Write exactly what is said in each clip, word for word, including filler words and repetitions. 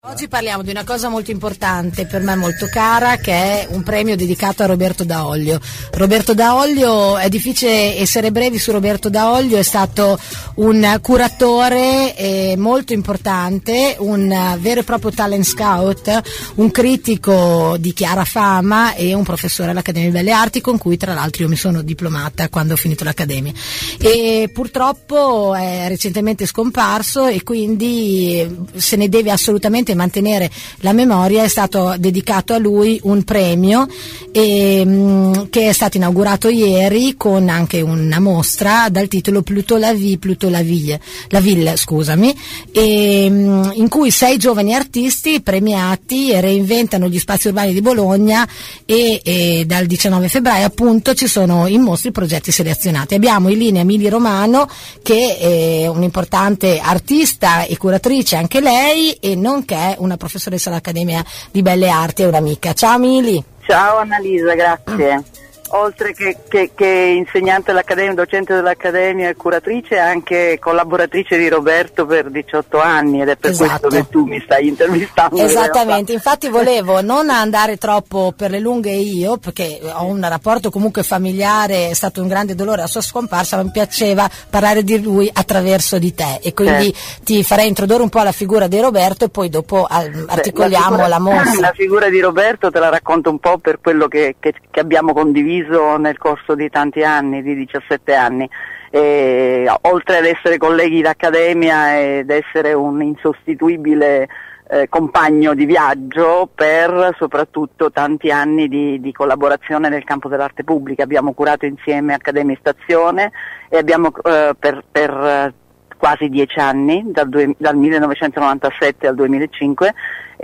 Oggi parliamo di una cosa molto importante, per me molto cara, che è un premio dedicato a Roberto Daoglio. Roberto Daoglio, è difficile essere brevi su Roberto Daoglio, è stato un curatore eh, molto importante, un vero e proprio talent scout, un critico di chiara fama e un professore all'Accademia di Belle Arti, con cui tra l'altro io mi sono diplomata quando ho finito l'Accademia. E purtroppo è recentemente scomparso e quindi se ne deve assolutamente mantenere la memoria. È stato dedicato a lui un premio e, mh, che è stato inaugurato ieri con anche una mostra dal titolo Plutôt la vie, Plutôt la ville, la ville scusami, e, mh, in cui sei giovani artisti premiati reinventano gli spazi urbani di Bologna e, e dal diciannove febbraio appunto ci sono in mostra i progetti selezionati. Abbiamo in linea Mili Romano, che è un'importante artista e curatrice anche lei, e nonché una professoressa all'Accademia di Belle Arti e un'amica. Ciao Mili. Ciao Annalisa, grazie. Mm. Oltre che, che, che insegnante all'Accademia, docente dell'Accademia e curatrice, anche collaboratrice di Roberto per diciotto anni, ed è per esatto. questo che tu mi stai intervistando. Esattamente, in infatti volevo non andare troppo per le lunghe io, perché ho un rapporto comunque familiare, è stato un grande dolore la sua scomparsa, ma mi piaceva parlare di lui attraverso di te, e quindi eh. ti farei introdurre un po' alla figura di Roberto e poi dopo articoliamo Beh, la, figura, la mostra. La figura di Roberto te la racconto un po' per quello che, che, che abbiamo condiviso nel corso di tanti anni, di diciassette anni. E, oltre ad essere colleghi d'accademia ed essere un insostituibile eh, compagno di viaggio per soprattutto tanti anni di, di collaborazione nel campo dell'arte pubblica. Abbiamo curato insieme Accademia Stazione e abbiamo eh, per, per quasi dieci anni, dal, due, dal millenovecentonovantasette al duemilacinque,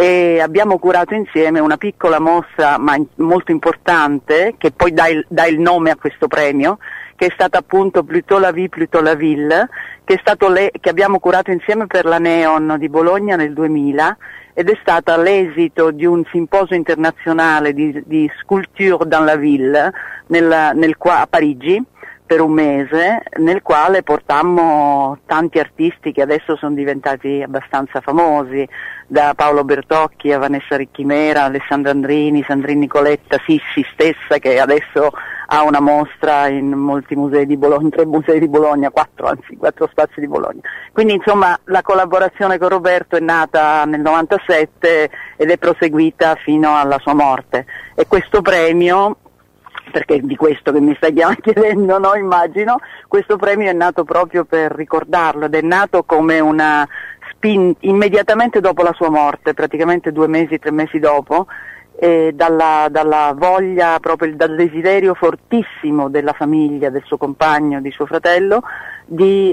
e abbiamo curato insieme una piccola mostra ma in, molto importante, che poi dà il, dà il nome a questo premio, che è stata appunto Plutôt la vie, Plutôt la ville, che, è stato le, che abbiamo curato insieme per la Neon di Bologna nel duemila, ed è stata l'esito di un simposio internazionale di, di sculpture dans la ville nel, nel, a Parigi, per un mese, nel quale portammo tanti artisti che adesso sono diventati abbastanza famosi, da Paolo Bertocchi a Vanessa Ricchimera, Alessandra Andrini, Sandrine Nicoletta, Sissi stessa, che adesso ha una mostra in molti musei di Bologna, in tre musei di Bologna, quattro anzi, quattro spazi di Bologna. Quindi insomma la collaborazione con Roberto è nata nel novantasette ed è proseguita fino alla sua morte. E questo premio, perché è di questo che mi stai chiedendo, no? Immagino, questo premio è nato proprio per ricordarlo, ed è nato come una spin immediatamente dopo la sua morte, praticamente due mesi, tre mesi dopo, e dalla, dalla voglia, proprio dal desiderio fortissimo della famiglia, del suo compagno, di suo fratello, di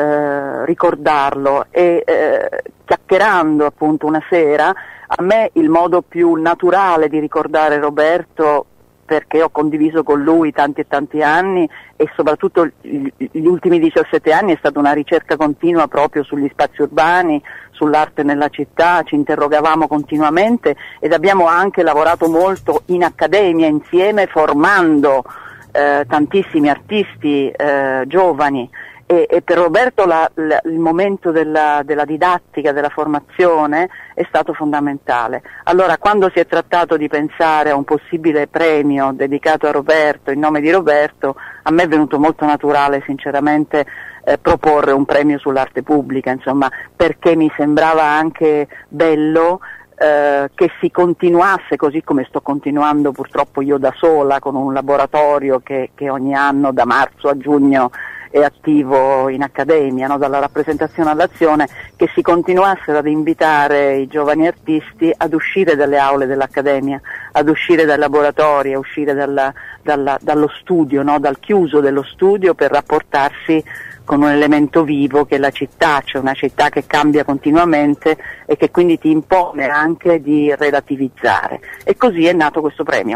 eh, ricordarlo. E eh, chiacchierando appunto una sera, a me il modo più naturale di ricordare Roberto, perché ho condiviso con lui tanti e tanti anni, e soprattutto gli ultimi diciassette anni è stata una ricerca continua proprio sugli spazi urbani, sull'arte nella città, ci interrogavamo continuamente ed abbiamo anche lavorato molto in accademia insieme, formando eh, tantissimi artisti eh, giovani. E, e per Roberto la, la, il momento della, della didattica, della formazione è stato fondamentale. Allora, quando si è trattato di pensare a un possibile premio dedicato a Roberto, in nome di Roberto, a me è venuto molto naturale sinceramente eh, proporre un premio sull'arte pubblica, insomma, perché mi sembrava anche bello Eh, che si continuasse, così come sto continuando purtroppo io da sola, con un laboratorio che, che ogni anno da marzo a giugno è attivo in accademia, no? Dalla rappresentazione all'azione, che si continuassero ad invitare i giovani artisti ad uscire dalle aule dell'accademia, ad uscire dai laboratori, a uscire dalla, dalla, dallo studio, no? Dal chiuso dello studio, per rapportarsi con un elemento vivo che è la città, cioè una città che cambia continuamente e che quindi ti impone anche di relativizzare. E così è nato questo premio.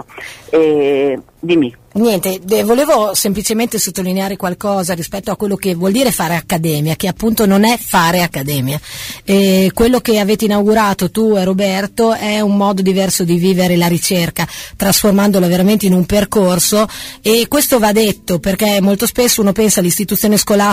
E, dimmi. Niente, eh, volevo semplicemente sottolineare qualcosa rispetto a quello che vuol dire fare accademia, che appunto non è fare accademia. Eh, quello che avete inaugurato tu e Roberto è un modo diverso di vivere la ricerca, trasformandola veramente in un percorso, e questo va detto perché molto spesso uno pensa all'istituzione scolastica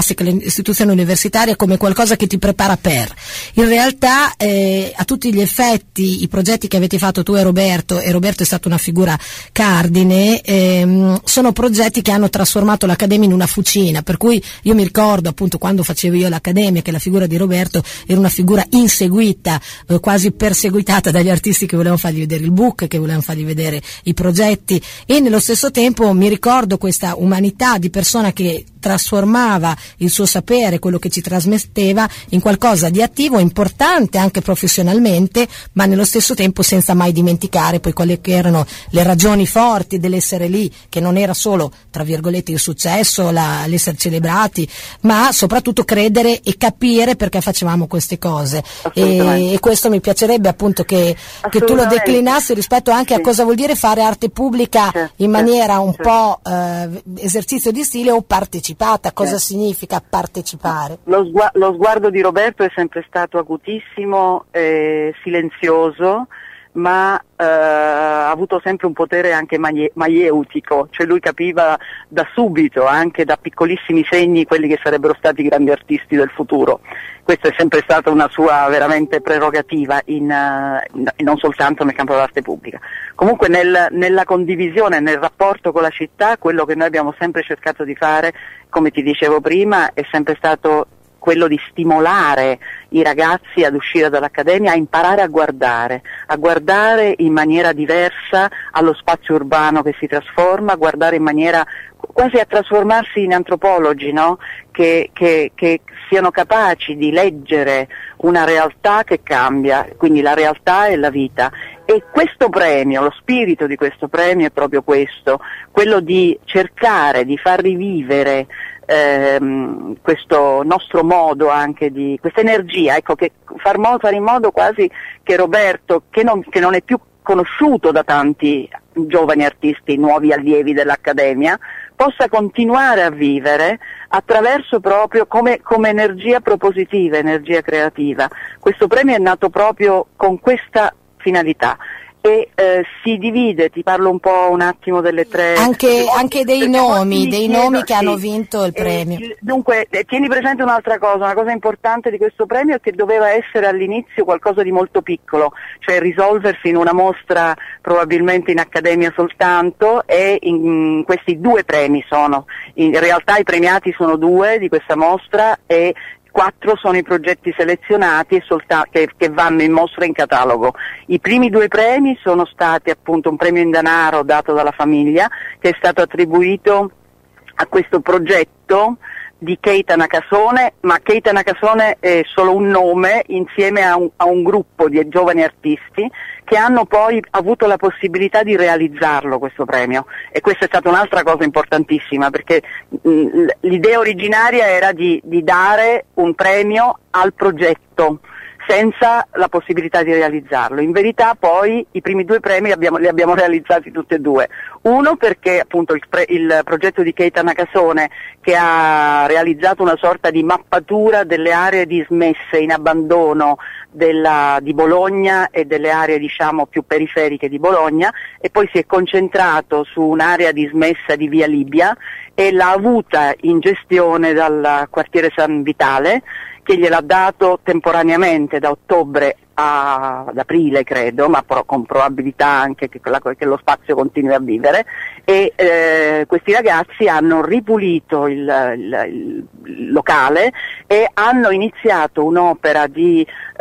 classica, l'istituzione universitaria come qualcosa che ti prepara per. In realtà eh, a tutti gli effetti i progetti che avete fatto tu e Roberto, e Roberto è stata una figura cardine, ehm, sono progetti che hanno trasformato l'Accademia in una fucina, per cui io mi ricordo appunto quando facevo io l'Accademia che la figura di Roberto era una figura inseguita, eh, quasi perseguitata dagli artisti che volevano fargli vedere il book, che volevano fargli vedere i progetti, e nello stesso tempo mi ricordo questa umanità di persona che trasformava il suo sapere, quello che ci trasmetteva, in qualcosa di attivo, importante anche professionalmente, ma nello stesso tempo senza mai dimenticare poi quelle che erano le ragioni forti dell'essere lì, che non era solo tra virgolette il successo, la, l'essere celebrati, ma soprattutto credere e capire perché facevamo queste cose. E, e questo mi piacerebbe appunto che, che tu lo declinassi rispetto anche sì. a cosa vuol dire fare arte pubblica certo, in maniera un certo. po' eh, esercizio di stile o partecipata. Cosa certo. significa partecipare? Lo, sgu- lo sguardo di Roberto è sempre stato acutissimo, eh, silenzioso, ma eh, ha avuto sempre un potere anche maie- maieutico, cioè lui capiva da subito, anche da piccolissimi segni, quelli che sarebbero stati i grandi artisti del futuro. Questa è sempre stata una sua veramente prerogativa, in, in, non soltanto nel campo dell'arte pubblica. Comunque nel, nella condivisione, nel rapporto con la città, quello che noi abbiamo sempre cercato di fare, come ti dicevo prima, è sempre stato quello di stimolare i ragazzi ad uscire dall'Accademia, a imparare a guardare, a guardare in maniera diversa allo spazio urbano che si trasforma, a guardare in maniera quasi a trasformarsi in antropologi, no? Che, che, che siano capaci di leggere una realtà che cambia, quindi la realtà e la vita. E questo premio, lo spirito di questo premio è proprio questo, quello di cercare di far rivivere ehm, questo nostro modo anche di, questa energia, ecco, che far, mo- fare in modo quasi che Roberto, che non, che non è più conosciuto da tanti giovani artisti, nuovi allievi dell'Accademia, possa continuare a vivere attraverso proprio come, come energia propositiva, energia creativa. Questo premio è nato proprio con questa finalità e eh, si divide, ti parlo un po' un attimo delle tre... Anche, anche dei nomi, dei chiedo, nomi che sì. hanno vinto il premio. Eh, dunque, eh, tieni presente un'altra cosa, una cosa importante di questo premio è che doveva essere all'inizio qualcosa di molto piccolo, cioè risolversi in una mostra probabilmente in Accademia soltanto, e in, in questi due premi sono, in realtà i premiati sono due di questa mostra e quattro sono i progetti selezionati e solta- che, che vanno in mostra in catalogo. I primi due premi sono stati appunto un premio in denaro dato dalla famiglia che è stato attribuito a questo progetto di Keita Nakasone, ma Keita Nakasone è solo un nome insieme a un, a un gruppo di giovani artisti che hanno poi avuto la possibilità di realizzarlo questo premio, e questa è stata un'altra cosa importantissima, perché mh, l'idea originaria era di, di dare un premio al progetto senza la possibilità di realizzarlo. In verità poi i primi due premi abbiamo, li abbiamo realizzati tutti e due. Uno perché appunto il, pre, il progetto di Keita Nakasone, che ha realizzato una sorta di mappatura delle aree dismesse in abbandono della, di Bologna e delle aree diciamo più periferiche di Bologna, e poi si è concentrato su un'area dismessa di Via Libia e l'ha avuta in gestione dal quartiere San Vitale, che gliel'ha dato temporaneamente da ottobre a, ad aprile credo, ma pro, con probabilità anche che, la, che lo spazio continui a vivere, e eh, questi ragazzi hanno ripulito il, il, il locale e hanno iniziato un'opera di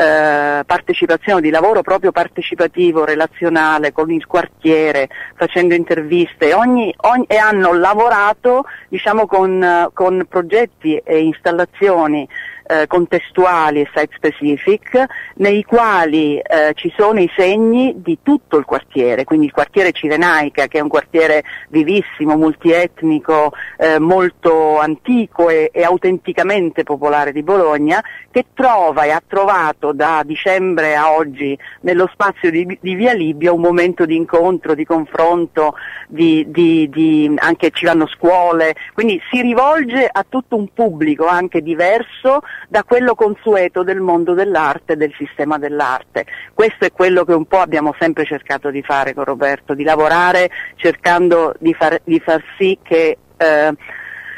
eh, partecipazione, di lavoro proprio partecipativo, relazionale con il quartiere, facendo interviste ogni, ogni, e hanno lavorato diciamo con, con progetti e installazioni Eh, contestuali e site specific, nei quali eh, ci sono i segni di tutto il quartiere, quindi il quartiere Cirenaica, che è un quartiere vivissimo, multietnico, eh, molto antico e, e autenticamente popolare di Bologna, che trova e ha trovato da dicembre a oggi nello spazio di, di Via Libia un momento di incontro, di confronto, di, di, di, anche ci vanno scuole, quindi si rivolge a tutto un pubblico anche diverso da quello consueto del mondo dell'arte e del sistema dell'arte. Questo è quello che un po' abbiamo sempre cercato di fare con Roberto, di lavorare cercando di far, di far sì che eh,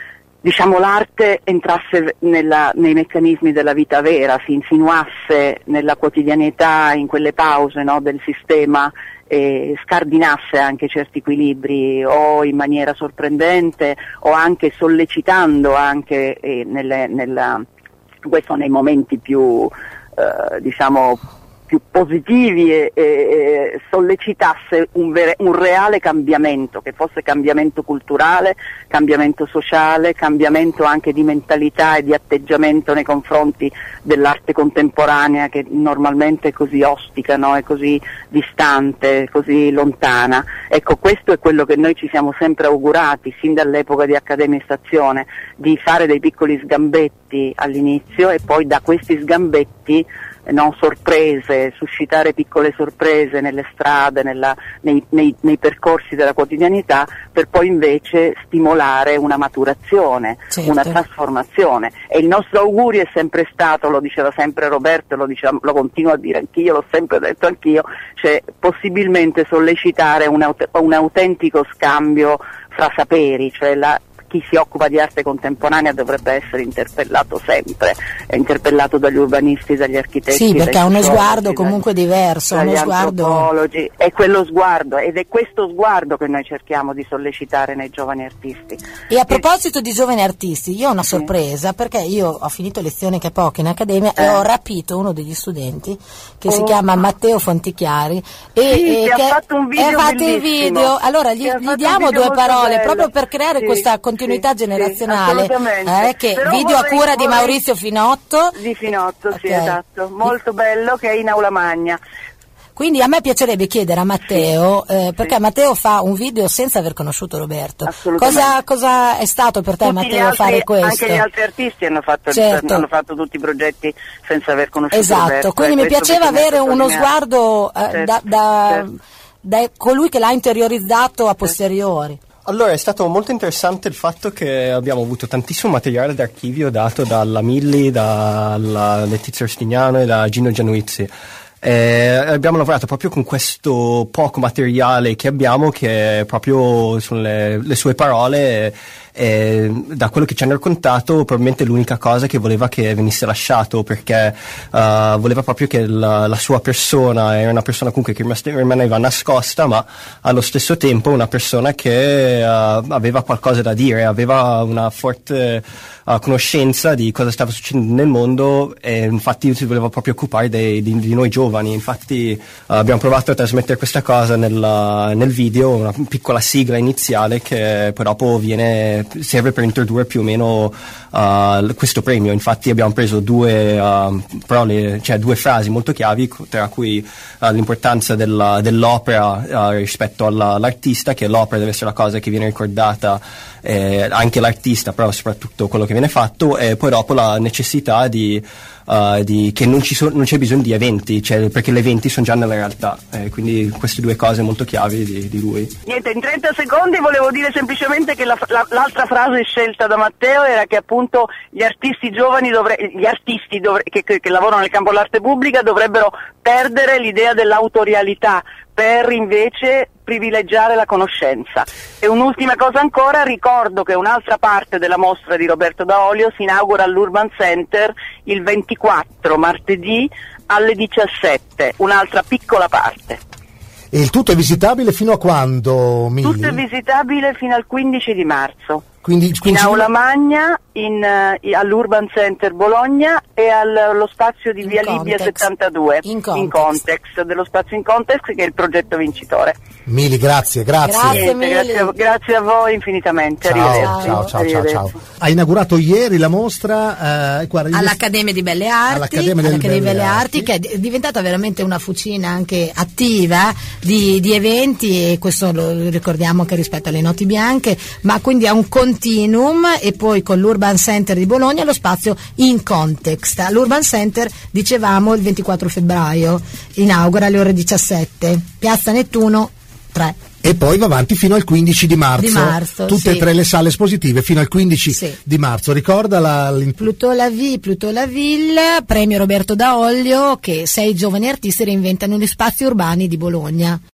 diciamo, l'arte entrasse nella, nei meccanismi della vita vera, si insinuasse nella quotidianità, in quelle pause, no, del sistema, e scardinasse anche certi equilibri, o in maniera sorprendente o anche sollecitando anche eh, nelle, nella, questo nei momenti più eh, diciamo più positivi e, e, e sollecitasse un, vere, un reale cambiamento, che fosse cambiamento culturale, cambiamento sociale, cambiamento anche di mentalità e di atteggiamento nei confronti dell'arte contemporanea, che normalmente è così ostica, no? È così distante, così lontana. Ecco, questo è quello che noi ci siamo sempre augurati sin dall'epoca di Accademia e Stazione, di fare dei piccoli sgambetti all'inizio e poi da questi sgambetti, no, sorprese, suscitare piccole sorprese nelle strade, nella, nei, nei, nei percorsi della quotidianità, per poi invece stimolare una maturazione, certo. una trasformazione. E il nostro augurio è sempre stato, lo diceva sempre Roberto, lo, diceva, lo continuo a dire anch'io, l'ho sempre detto anch'io, cioè possibilmente sollecitare un, aut- un autentico scambio fra saperi, cioè la chi si occupa di arte contemporanea dovrebbe essere interpellato sempre, è interpellato dagli urbanisti, dagli architetti. Sì, perché ha uno sguardo dagli, comunque diverso, dagli uno sguardo. È quello sguardo, ed è questo sguardo che noi cerchiamo di sollecitare nei giovani artisti. E a proposito di giovani artisti, io ho una sorpresa, sì. perché io ho finito lezioni che poche in accademia eh. e ho rapito uno degli studenti che oh. si chiama Matteo Fontichiari e, sì, e che che ha fatto un video ha fatto il video. Allora gli, gli diamo due parole bello. proprio per creare sì. questa continuità sì, generazionale, sì, eh, che Però video vorrei, a cura vorrei... di Maurizio Finotto. Di Finotto, okay. sì, esatto, molto sì. bello, che è in Aula Magna. Quindi a me piacerebbe chiedere a Matteo, sì, eh, perché sì. Matteo fa un video senza aver conosciuto Roberto. Assolutamente. Cosa, cosa è stato per te, Tutti Matteo, altri, fare questo? Anche gli altri artisti hanno fatto, certo. hanno fatto tutti i progetti senza aver conosciuto esatto. Roberto. Esatto, quindi mi piaceva avere uno sguardo eh, certo, da, da, certo. da colui che l'ha interiorizzato a posteriori. Allora, è stato molto interessante il fatto che abbiamo avuto tantissimo materiale d'archivio dato dalla Milli, dalla Letizia Orstignano e da Gino Giannuizzi. Eh, abbiamo lavorato proprio con questo poco materiale che abbiamo, che proprio sono le, le sue parole. E da quello che ci hanno raccontato, probabilmente l'unica cosa che voleva che venisse lasciato, perché uh, voleva proprio che la, la sua persona era una persona comunque che rimaneva nascosta, ma allo stesso tempo una persona che uh, aveva qualcosa da dire, aveva una forte uh, conoscenza di cosa stava succedendo nel mondo, e infatti si voleva proprio occupare dei, di, di noi giovani. Infatti uh, abbiamo provato a trasmettere questa cosa nel, nel video, una piccola sigla iniziale che poi dopo viene serve per introdurre più o meno uh, questo premio. Infatti abbiamo preso due uh, parole, cioè due frasi molto chiavi, tra cui uh, l'importanza della, dell'opera uh, rispetto alla, all'artista, che l'opera deve essere la cosa che viene ricordata, eh, anche l'artista, però soprattutto quello che viene fatto, e poi dopo la necessità di Uh, di, che non, ci so, non c'è bisogno di eventi, cioè, perché gli eventi sono già nella realtà, eh, quindi queste due cose molto chiavi di, di lui. Niente, in trenta secondi volevo dire semplicemente che la, la, l'altra frase scelta da Matteo era che appunto gli artisti giovani dovre, gli artisti dovre, che, che, che lavorano nel campo dell'arte pubblica dovrebbero perdere l'idea dell'autorialità per invece privilegiare la conoscenza. E un'ultima cosa ancora, ricordo che un'altra parte della mostra di Roberto Daolio si inaugura all'Urban Center il ventiquattro, martedì alle diciassette, un'altra piccola parte. E il tutto è visitabile fino a quando, Mili? Tutto è visitabile fino al quindici di marzo. Quindi, quindici... In Aula Magna, in, uh, all'Urban Center Bologna e allo spazio di Via in Libia context. settantadue, in context. in context, dello spazio in context, che è il progetto vincitore. Mili, grazie, grazie. Grazie, Niente, grazie, a, grazie a voi infinitamente. Ciao, Arrivederci. ciao, ciao, Arrivederci. ciao, ciao. Ha inaugurato ieri la mostra eh, guarda, all'Accademia di Belle Arti, all'Accademia delle all'Accademia Belle, Belle Arti. Arti, che è diventata veramente una fucina anche attiva di, di eventi, e questo lo ricordiamo anche rispetto alle Notti Bianche, ma quindi ha un continuum, e poi con l'Urban Center di Bologna lo spazio in context. All'Urban Center, dicevamo, il ventiquattro febbraio inaugura alle ore diciassette, Piazza Nettuno tre. E poi va avanti fino al quindici di marzo, di marzo tutte sì. e tre le sale espositive fino al quindici sì. di marzo. Ricorda la Plutôt la Vie, Plutôt la Ville, premio Roberto Daolio, che sei giovani artisti reinventano gli spazi urbani di Bologna.